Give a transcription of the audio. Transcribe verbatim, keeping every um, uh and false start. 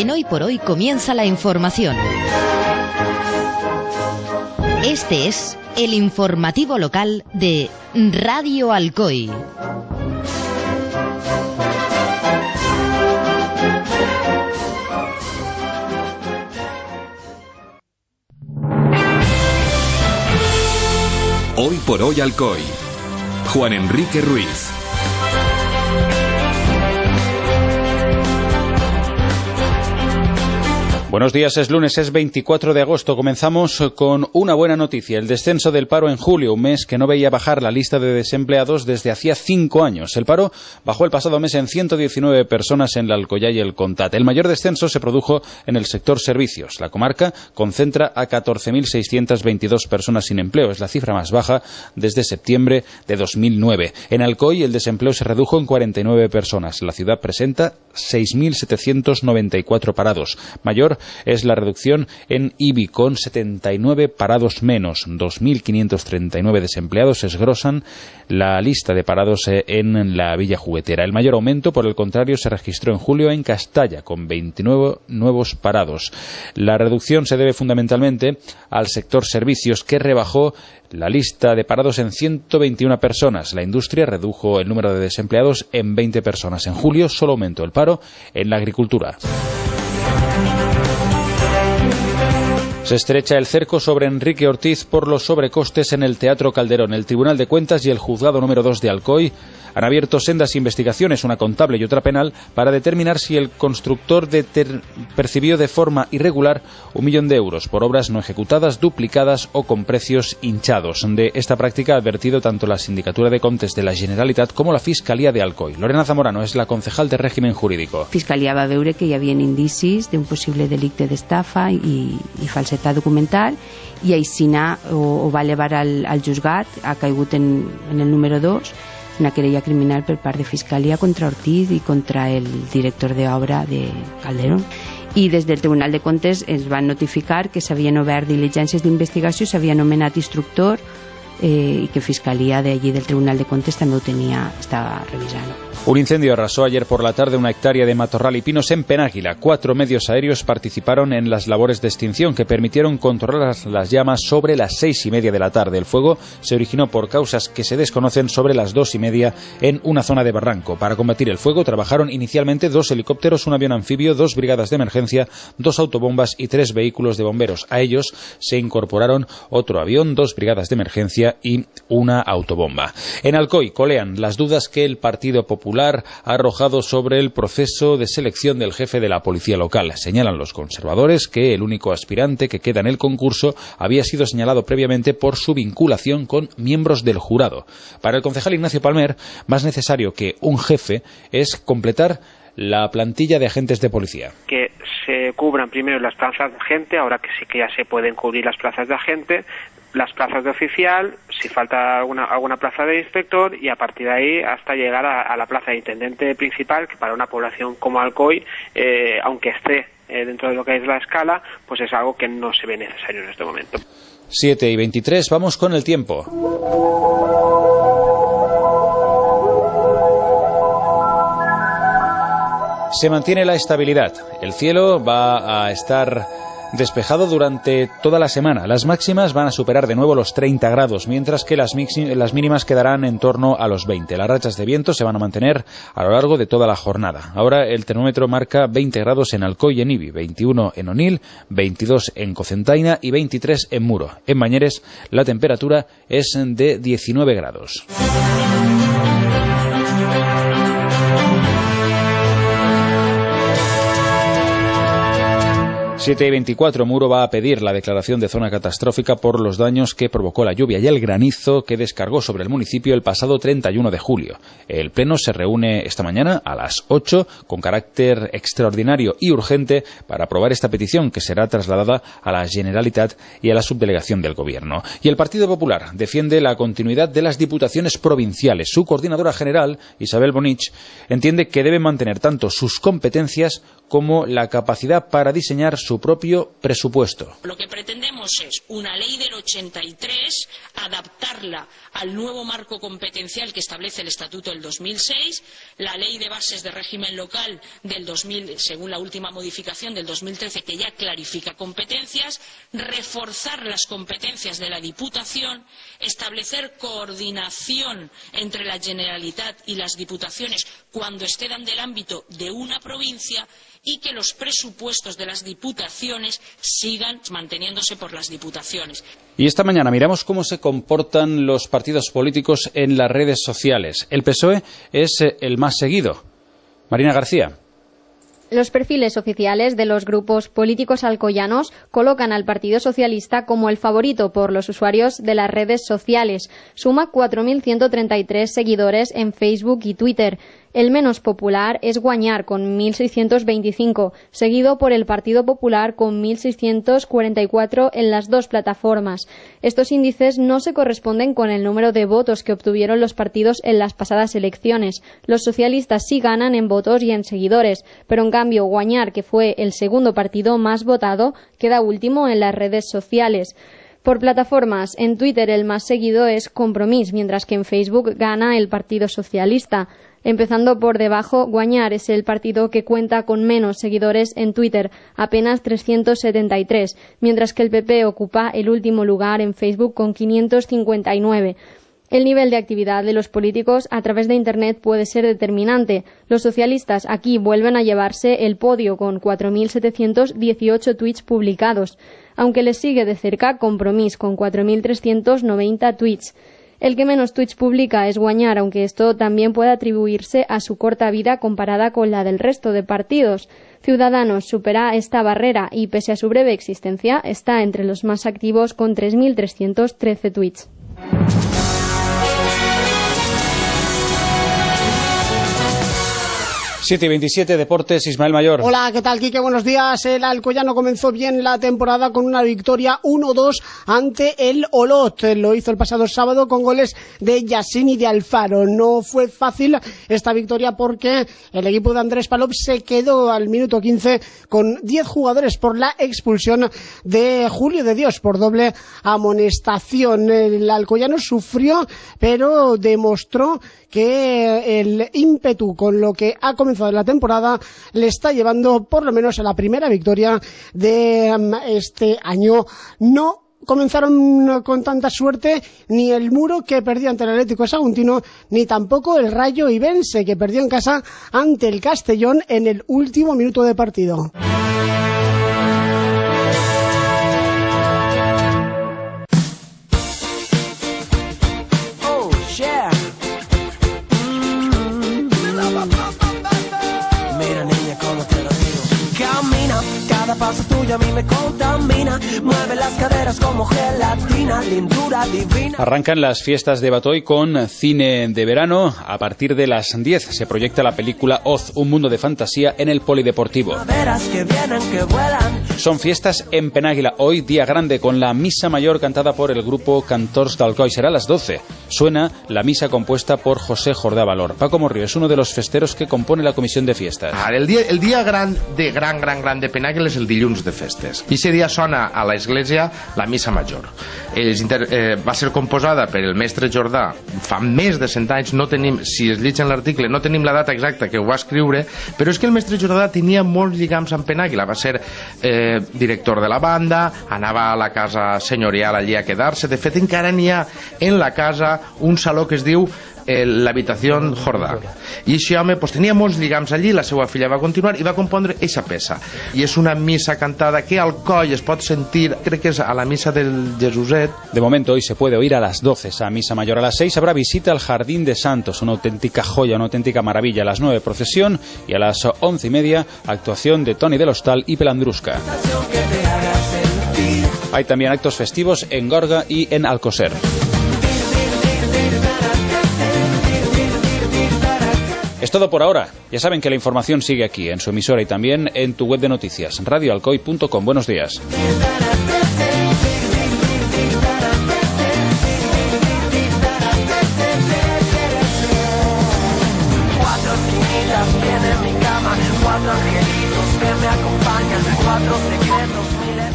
En Hoy por Hoy comienza la información. Este es el informativo local de Radio Alcoy. Hoy por Hoy Alcoy. Juan Enrique Ruiz. Buenos días, es lunes, es veinticuatro de agosto. Comenzamos con una buena noticia, el descenso del paro en julio, un mes que no veía bajar la lista de desempleados desde hacía cinco años. El paro bajó el pasado mes en ciento diecinueve personas en la Alcoyá y el Contat. El mayor descenso se produjo en el sector servicios. La comarca concentra a catorce mil seiscientas veintidós personas sin empleo. Es la cifra más baja desde septiembre de dos mil nueve. En Alcoy el desempleo se redujo en cuarenta y nueve personas. La ciudad presenta seis mil setecientos noventa y cuatro parados. Mayor es la reducción en Ibi, con setenta y nueve parados menos. dos mil quinientos treinta y nueve desempleados esgrosan la lista de parados en la Villa Juguetera. El mayor aumento, por el contrario, se registró en julio en Castalla, con veintinueve nuevos parados. La reducción se debe fundamentalmente al sector servicios, que rebajó la lista de parados en ciento veintiuna personas. La industria redujo el número de desempleados en veinte personas. En julio solo aumentó el paro en la agricultura. Se estrecha el cerco sobre Enrique Ortiz por los sobrecostes en el Teatro Calderón. El Tribunal de Cuentas y el Juzgado número dos de Alcoy han abierto sendas investigaciones, una contable y otra penal, para determinar si el constructor deter- percibió de forma irregular un millón de euros por obras no ejecutadas, duplicadas o con precios hinchados. De esta práctica ha advertido tanto la Sindicatura de Comptes de la Generalitat como la Fiscalía de Alcoy. Lorena Zamorano és la concejal de Régimen Jurídico. Fiscalia va veure que hi havia indicis d'un possible delicte d'estafa i, i falsetat documental, i aixina ho, ho va elevar al, al juzgat, ha caigut en, en el número dos, una querella criminal per part de Fiscalia contra Ortiz i contra el director d'obra de Calderón. I des del Tribunal de Comptes ens van notificar que s'havien obert diligències d'investigació, s'havia nomenat instructor eh, i que Fiscalia d'allí del Tribunal de Comptes també ho tenia, estava revisant. Un incendio arrasó ayer por la tarde una hectárea de matorral y pinos en Penáguila. Cuatro medios aéreos participaron en las labores de extinción que permitieron controlar las llamas sobre las seis y media de la tarde. El fuego se originó por causas que se desconocen sobre las dos y media en una zona de barranco. Para combatir el fuego trabajaron inicialmente dos helicópteros, un avión anfibio, dos brigadas de emergencia, dos autobombas y tres vehículos de bomberos. A ellos se incorporaron otro avión, dos brigadas de emergencia y una autobomba. En Alcoy colean las dudas que el Partido Popular ha arrojado sobre el proceso de selección del jefe de la policía local. Señalan los conservadores que el único aspirante que queda en el concurso había sido señalado previamente por su vinculación con miembros del jurado. Para el concejal Ignacio Palmer, más necesario que un jefe es completar la plantilla de agentes de policía. Que se cubran primero las plazas de agente, ahora que sí que ya se pueden cubrir las plazas de agente, las plazas de oficial, si falta alguna alguna plaza de inspector, y a partir de ahí hasta llegar a, a la plaza de intendente principal, que para una población como Alcoy, eh, aunque esté eh, dentro de lo que es la escala, pues es algo que no se ve necesario en este momento. siete y veintitrés, vamos con el tiempo. Se mantiene la estabilidad. El cielo va a estar despejado durante toda la semana. Las máximas van a superar de nuevo los treinta grados, mientras que las, las mínimas quedarán en torno a los veinte. Las rachas de viento se van a mantener a lo largo de toda la jornada. Ahora el termómetro marca veinte grados en Alcoy y en Ibi, veintiuno en Onil, veintidós en Cocentaina y veintitrés en Muro. En Mañeres la temperatura es de diecinueve grados. siete y veinticuatro, Muro va a pedir la declaración de zona catastrófica por los daños que provocó la lluvia y el granizo que descargó sobre el municipio el pasado treinta y uno de julio. El Pleno se reúne esta mañana a las ocho con carácter extraordinario y urgente para aprobar esta petición, que será trasladada a la Generalitat y a la subdelegación del Gobierno. Y el Partido Popular defiende la continuidad de las diputaciones provinciales. Su coordinadora general, Isabel Bonich, entiende que deben mantener tanto sus competencias como la capacidad para diseñar su propio presupuesto. Lo que pretendemos es una ley del ochenta y tres, adaptarla al nuevo marco competencial que establece el Estatuto del dos mil seis, la Ley de Bases de Régimen Local del dos mil, según la última modificación del dos mil trece, que ya clarifica competencias, reforzar las competencias de la Diputación, establecer coordinación entre la Generalitat y las Diputaciones cuando excedan del ámbito de una provincia y que los presupuestos de las diputaciones sigan manteniéndose por las diputaciones. Y esta mañana miramos cómo se comportan los partidos políticos en las redes sociales. El P S O E es el más seguido. Marina García. Los perfiles oficiales de los grupos políticos alcoyanos colocan al Partido Socialista como el favorito por los usuarios de las redes sociales. Suma cuatro mil ciento treinta y tres seguidores en Facebook y Twitter. El menos popular es Guanyar, con mil seiscientos veinticinco, seguido por el Partido Popular con mil seiscientos cuarenta y cuatro en las dos plataformas. Estos índices no se corresponden con el número de votos que obtuvieron los partidos en las pasadas elecciones. Los socialistas sí ganan en votos y en seguidores, pero en cambio Guanyar, que fue el segundo partido más votado, queda último en las redes sociales. Por plataformas, en Twitter el más seguido es Compromís, mientras que en Facebook gana el Partido Socialista. Empezando por debajo, Guanyar es el partido que cuenta con menos seguidores en Twitter, apenas trescientos setenta y tres, mientras que el P P ocupa el último lugar en Facebook con quinientos cincuenta y nueve. El nivel de actividad de los políticos a través de Internet puede ser determinante. Los socialistas aquí vuelven a llevarse el podio con cuatro mil setecientos dieciocho tweets publicados, aunque les sigue de cerca Compromís con cuatro mil trescientos noventa tweets. El que menos tweets publica es Guanyar, aunque esto también puede atribuirse a su corta vida comparada con la del resto de partidos. Ciudadanos supera esta barrera y, pese a su breve existencia, está entre los más activos con tres mil trescientos trece tweets. siete y veintisiete, Deportes, Ismael Mayor. Hola, ¿qué tal, Quique? Buenos días. El alcoyano comenzó bien la temporada con una victoria uno dos ante el Olot. Lo hizo el pasado sábado con goles de Yassin y de Alfaro. No fue fácil esta victoria porque el equipo de Andrés Palop se quedó al minuto quince con diez jugadores por la expulsión de Julio de Dios por doble amonestación. El alcoyano sufrió, pero demostró que el ímpetu con lo que ha comenzado la temporada le está llevando por lo menos a la primera victoria de este año. No comenzaron con tanta suerte ni el Muro, que perdió ante el Atlético Saguntino, ni tampoco el Rayo Ibense, que perdió en casa ante el Castellón en el último minuto de partido. Paso tuyo a mí me contamina, mueve las caderas como gelatina, lindura divina. Arrancan las fiestas de Batoy con cine de verano. A partir de las diez se proyecta la película Oz, un mundo de fantasía en el Polideportivo. Que vienen, que vuelan. Son fiestas en Penáguila, hoy día grande, con la misa mayor cantada por el grupo Cantors d'Alcoi. Será a las doce. Suena la misa compuesta por José Jordà Valor. Paco Morrio es uno de los festeros que compone la comisión de fiestas. El dia, el dia gran de gran, gran, gran de Penáguila és el dilluns de festes. I ese dia sona a l'església la missa major. Ells, eh, va ser composada per el mestre Jordà fa més de cent anys. No tenim, si es llegeix l'article, no tenim la data exacta que ho va escriure, però és que el mestre Jordà tenia molts lligams amb Penáguila. Va ser eh, director de la banda, anava a la casa senyorial allí a quedar-se. De fet, encara n'hi ha en la casa un saló que es diu eh, l'habitació Jordà. I aquest home pues, tenia molts lligams allí. La seva filla va continuar i va compondre aquesta peça. I és una missa cantada que al coll es pot sentir, crec que és a la missa del Jesuset. De momento hoy se puede oír a las doce esa misa mayor. A las seis habrá visita al Jardín de Santos, una auténtica joya, una auténtica maravilla. A las nueve procesión y a las once y media actuación de Toni del Hostal y Pelandrusca. Hay también actos festivos en Gorga y en Alcoser. Es todo por ahora. Ya saben que la información sigue aquí, en su emisora y también en tu web de noticias, radio alcoy punto com. Buenos días.